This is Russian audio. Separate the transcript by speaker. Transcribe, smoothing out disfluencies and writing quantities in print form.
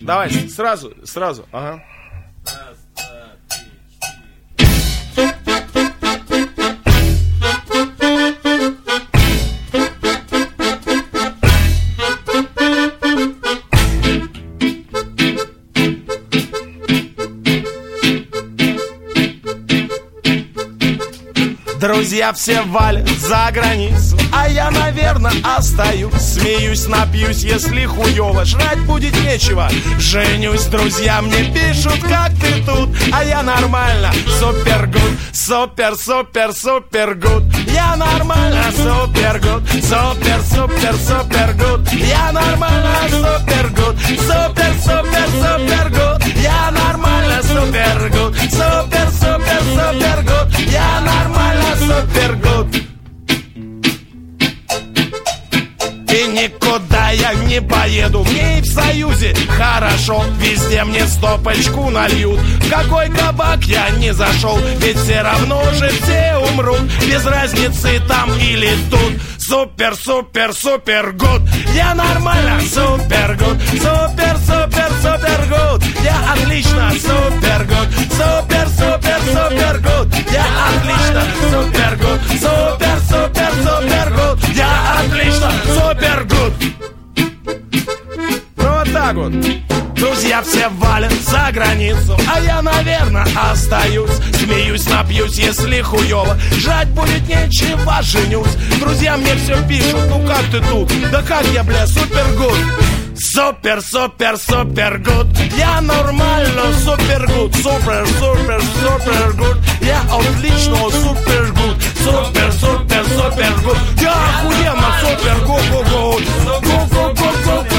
Speaker 1: Давайте, сразу, ага. Друзья все валят за границу, а я, наверное, остаюсь. Смеюсь, напьюсь, если хуёво, жрать будет нечего. Женюсь, друзья мне пишут, как ты тут, а я нормально, супер гуд, супер, супер, супер гуд. Я нормально, супер гуд, супер, супер, супер гуд. Я нормально, супер гуд, супер, супер, супер гуд. Я нормально, супер гуд, супер, супер, супер гуд. Я нормально, супер гуд. И никуда я не поеду, мне и в Союзе хорошо. Везде мне стопочку нальют. В какой кабак я не зашел, ведь все равно же все умрут. Без разницы там или тут. Супер, супер, супер гуд. Я нормально, супер гуд. Супер, супер, супер гуд. Я отлично, супер гуд. Супер, супер, супер гуд. Я отлично, супер гуд. Супер, супер, супер гуд. Я отлично, супер гуд. Ну вот так вот. Друзья все валят за границу, а я, наверное, остаюсь. Смеюсь, напьюсь, если хуёво, жрать будет нечего, женюсь. Друзья мне все пишут, ну как ты тут? Да как я, бля, супер гуд. Супер, супер, супер гуд. Я нормально, супер гуд. Супер, супер, супер гуд. Я отлично, супер гуд. Супер, супер, супер гуд. Я охуенно, супер гуд, гуд, гуд. Гуд, гуд, гуд, гуд.